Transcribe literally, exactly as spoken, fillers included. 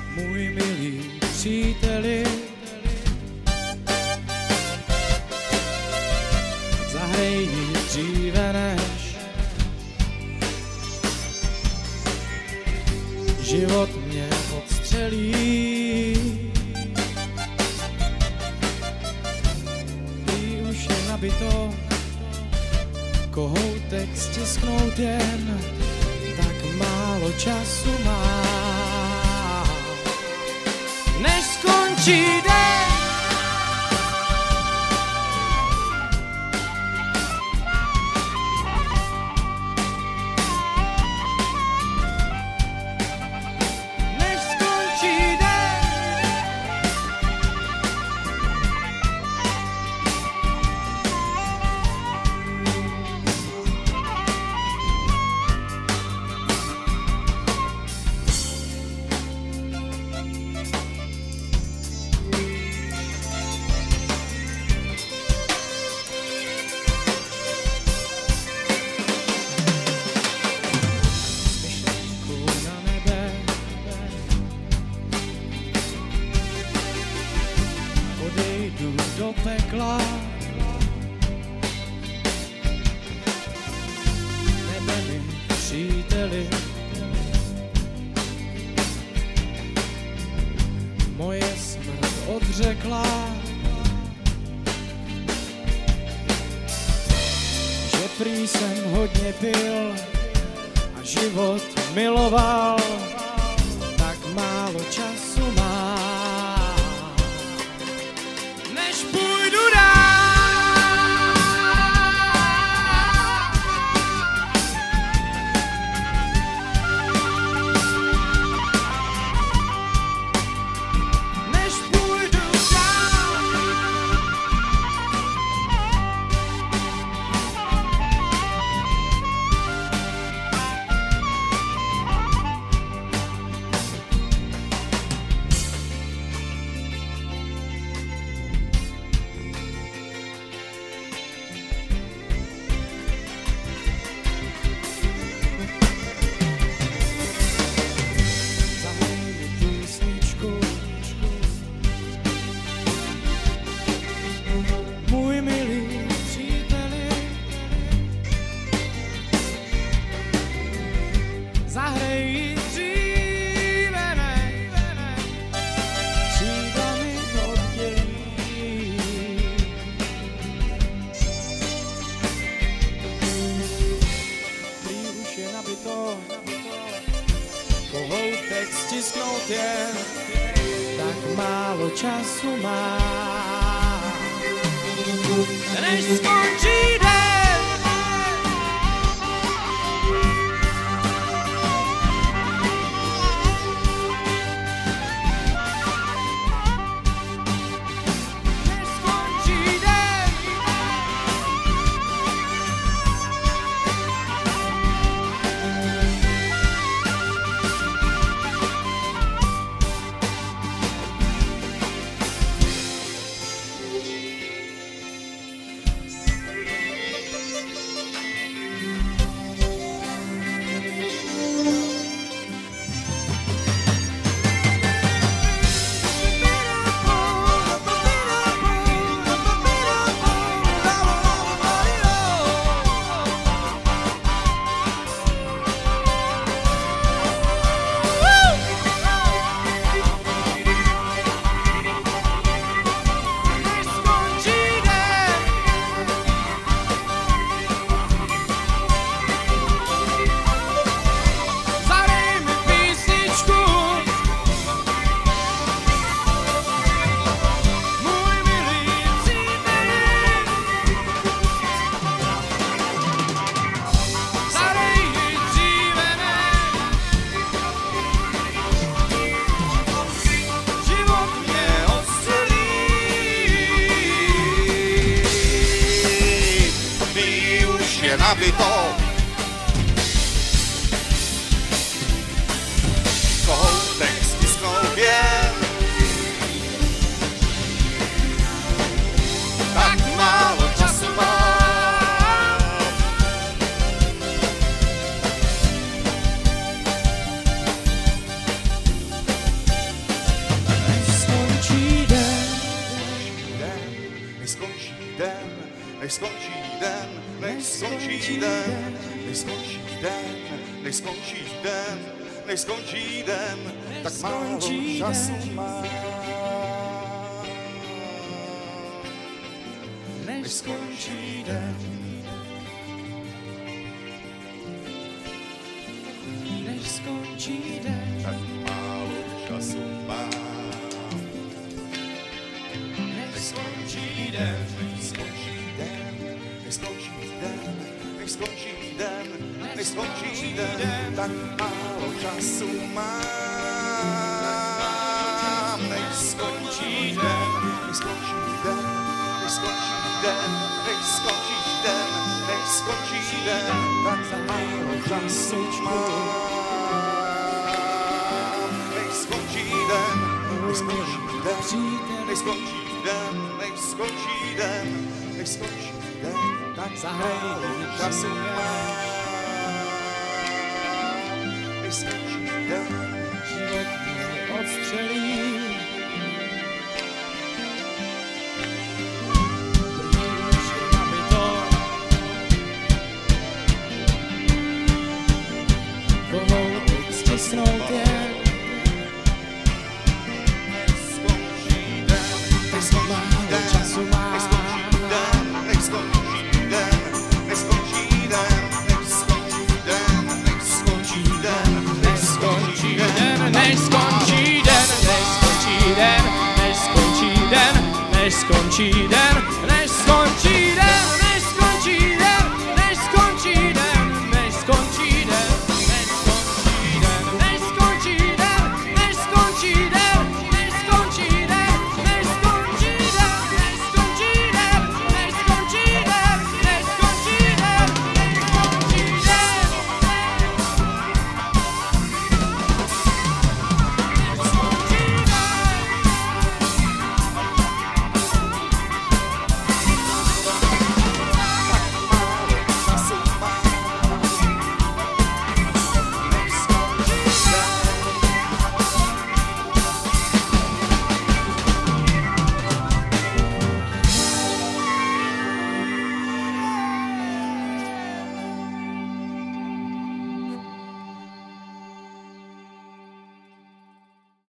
Můj milý příteli, zahrej ji dříve než život mě odstřelí. Prý už je nabito, kohoutek stisknout jen, tak málo času má, než skončí den. Než skončí den. Odejdu do pekla, nebe mi příteli, moje smrt odřekla, že prý jsem hodně pil a život miloval, tak málo času má, než půjdu dál. Než půjdu dál. Můj milý příteli, zahrej ji dříve než křídla mi oddělí. Prý už je nabito, kohoutek stisknout jen, tak málo času má, než skončí den. Než skončí den. je nabito. Kohoutek stisknou věn, tak málo času mám. než skončí den, než skončí den, než skončí den, než skončí den, než skončí den, tak málo času mám. Než skončí den, než skončí den, tak málo času mám. než skončí den, Než skončí den, než skončí den, než skončí den, než skončí den, tak málo času mám. Než skončí den, než skončí den, než skončí den, než skončí den, než skončí den, tak málo času mám. Než skončí den, než skončí den, než skončí den, než skončí den, než skončí den, tak málo času mám. Než skončí den, život mě odstřelí. Už je nabito, pomalu teď stisknout jen. než skončí den, než skončí den, Času má. než skončí den, než skončí den, než skončí den, než skončí den, než skončí den, než skončí den, Než skončí den, než skončí den, než skončí den, než skončí den,